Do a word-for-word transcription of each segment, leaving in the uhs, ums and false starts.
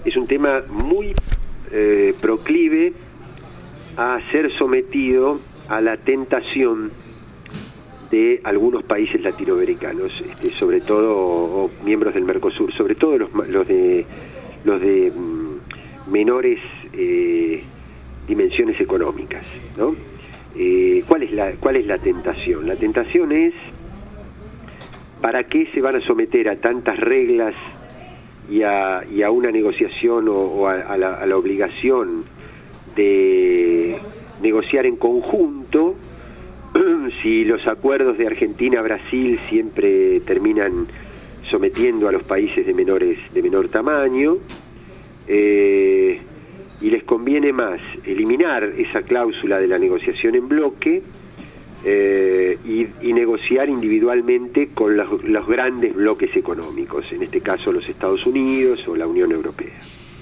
es un tema muy eh, proclive a ser sometido a la tentación de algunos países latinoamericanos, este, sobre todo o, o miembros del Mercosur, sobre todo los, los de los de mm, menores eh, dimensiones económicas, ¿no? Eh, ¿cuál es la cuál es la tentación? La tentación es, ¿para qué se van a someter a tantas reglas y a, y a una negociación o, o a, a, la, a la obligación de negociar en conjunto si los acuerdos de Argentina-Brasil siempre terminan sometiendo a los países de menores de menor tamaño, eh, y les conviene más eliminar esa cláusula de la negociación en bloque eh, y, y negociar individualmente con los, los grandes bloques económicos, en este caso los Estados Unidos o la Unión Europea.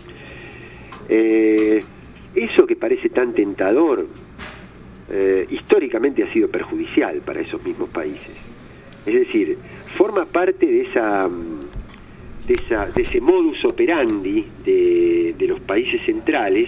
Eh, eso que parece tan tentador, Eh, históricamente ha sido perjudicial para esos mismos países. Es decir, forma parte de esa de, esa, de ese modus operandi de, de los países centrales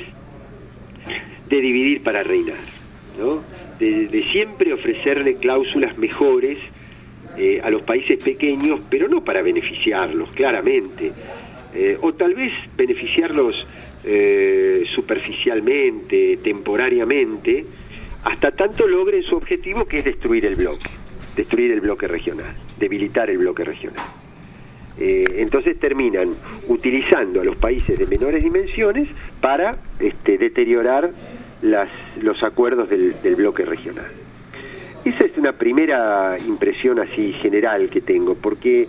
de dividir para reinar, ¿no? De, de siempre ofrecerle cláusulas mejores eh, a los países pequeños, pero no para beneficiarlos, claramente, eh, o tal vez beneficiarlos eh, superficialmente, temporariamente, hasta tanto logren su objetivo, que es destruir el bloque, destruir el bloque regional, debilitar el bloque regional. Eh, entonces terminan utilizando a los países de menores dimensiones para este, deteriorar las, los acuerdos del, del bloque regional. Esa es una primera impresión así general que tengo, porque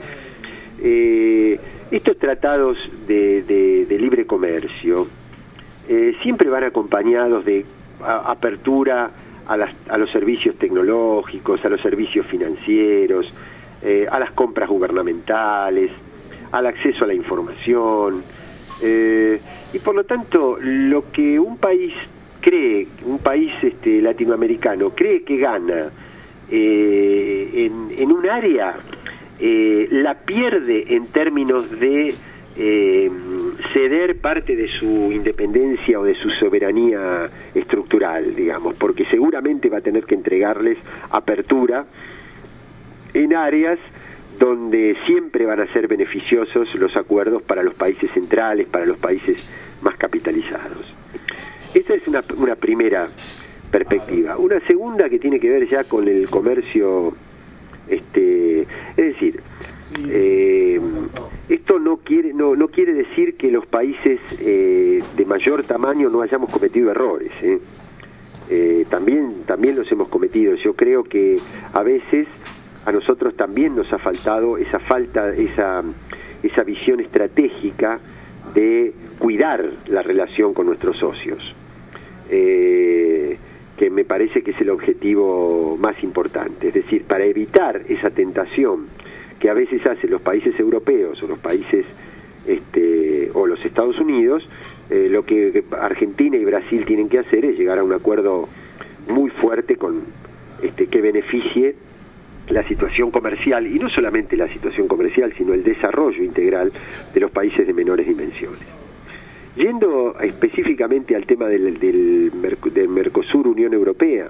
eh, estos tratados de, de, de libre comercio eh, siempre van acompañados de a, apertura A, las, a los servicios tecnológicos, a los servicios financieros, eh, a las compras gubernamentales, al acceso a la información, eh, y por lo tanto lo que un país cree, un país este, latinoamericano cree que gana eh, en, en un área, eh, la pierde en términos de Eh, ceder parte de su independencia o de su soberanía estructural, digamos, porque seguramente va a tener que entregarles apertura en áreas donde siempre van a ser beneficiosos los acuerdos para los países centrales, para los países más capitalizados. Esa es una, una primera perspectiva. Una segunda que tiene que ver ya con el comercio, este, es decir, Eh, esto no quiere no, no quiere decir que los países eh, de mayor tamaño no hayamos cometido errores, ¿eh? Eh, también también los hemos cometido. Yo creo que a veces a nosotros también nos ha faltado esa falta esa esa visión estratégica de cuidar la relación con nuestros socios, eh, que me parece que es el objetivo más importante. Es decir, para evitar esa tentación que a veces hacen los países europeos o los países este, o los Estados Unidos, eh, lo que Argentina y Brasil tienen que hacer es llegar a un acuerdo muy fuerte con este, que beneficie la situación comercial, y no solamente la situación comercial, sino el desarrollo integral de los países de menores dimensiones. Yendo específicamente al tema del, del, del Mercosur, Unión Europea,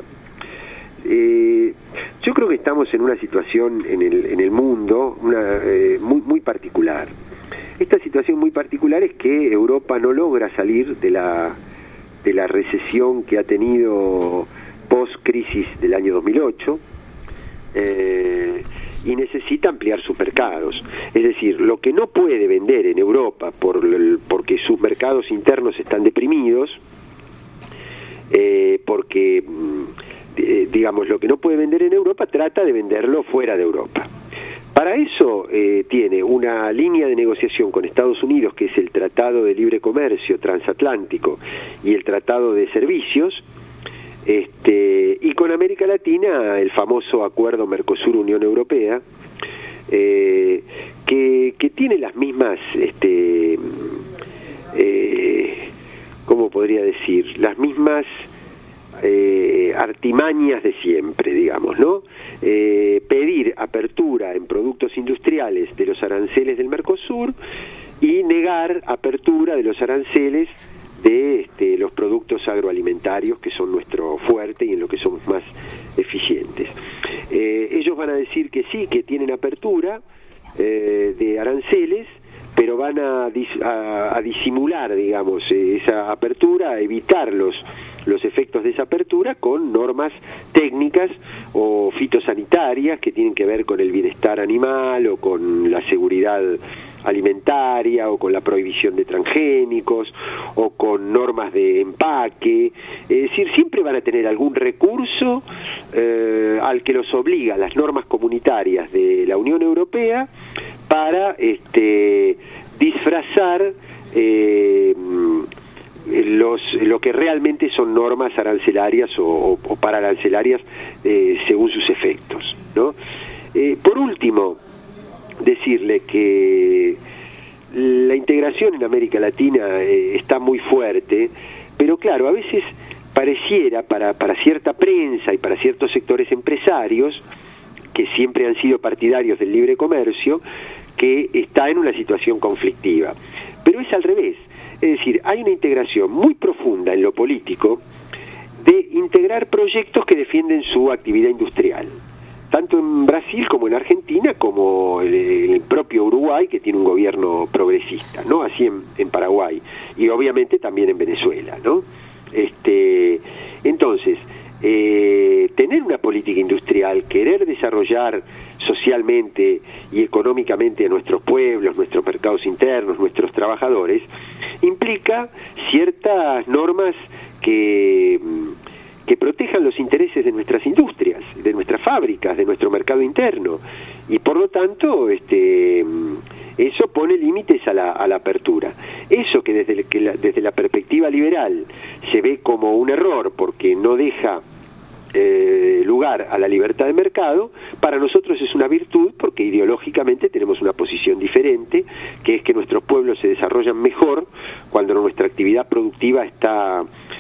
Eh, yo creo que estamos en una situación en el, en el mundo una, eh, muy, muy particular. Esta situación muy particular es que Europa no logra salir de la, de la recesión que ha tenido post-crisis del año dos mil ocho, eh, y necesita ampliar sus mercados. Es decir, lo que no puede vender en Europa por, porque sus mercados internos están deprimidos, eh, porque... Eh, digamos, lo que no puede vender en Europa trata de venderlo fuera de Europa. Para eso eh, tiene una línea de negociación con Estados Unidos, que es el Tratado de Libre Comercio Transatlántico y el Tratado de Servicios, este, y con América Latina el famoso Acuerdo Mercosur-Unión Europea, eh, que, que tiene las mismas, este, eh, ¿cómo podría decir? Las mismas Eh, artimañas de siempre, digamos, ¿no? Eh, pedir apertura en productos industriales de los aranceles del Mercosur y negar apertura de los aranceles de este, los productos agroalimentarios, que son nuestro fuerte y en lo que somos más eficientes. Eh, ellos van a decir que sí, que tienen apertura eh, de aranceles, pero van a, dis, a, a disimular, digamos, esa apertura, a evitar los, los efectos de esa apertura con normas técnicas o fitosanitarias que tienen que ver con el bienestar animal o con la seguridad alimentaria o con la prohibición de transgénicos o con normas de empaque. Es decir, siempre van a tener algún recurso eh, al que los obliga las normas comunitarias de la Unión Europea para este, disfrazar eh, los, lo que realmente son normas arancelarias o, o pararancelarias eh, según sus efectos, ¿no? Eh, por último, decirle que la integración en América Latina eh, está muy fuerte, pero claro, a veces pareciera para, para cierta prensa y para ciertos sectores empresarios que siempre han sido partidarios del libre comercio, que está en una situación conflictiva. Pero es al revés, es decir, hay una integración muy profunda en lo político de integrar proyectos que defienden su actividad industrial, tanto en Brasil como en Argentina, como en el propio Uruguay, que tiene un gobierno progresista, ¿no? Así en, en Paraguay, y obviamente también en Venezuela, ¿no? Este, entonces, eh, tener una política industrial, querer desarrollar socialmente y económicamente a nuestros pueblos, nuestros mercados internos, nuestros trabajadores, implica ciertas normas que... que protejan los intereses de nuestras industrias, de nuestras fábricas, de nuestro mercado interno, y por lo tanto este, eso pone límites a la, a la apertura. Eso que desde, que la, desde la perspectiva liberal se ve como un error porque no deja eh, lugar a la libertad de mercado, para nosotros es una virtud porque ideológicamente tenemos una posición diferente, que es que nuestros pueblos se desarrollan mejor cuando nuestra actividad productiva está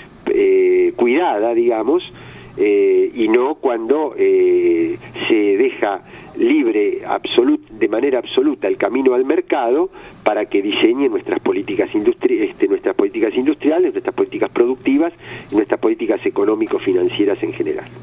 Eh, cuidada, digamos, eh, y no cuando eh, se deja libre absolut, de manera absoluta el camino al mercado para que diseñe nuestras políticas industri este, nuestras políticas industriales, nuestras políticas productivas y nuestras políticas económico-financieras en general.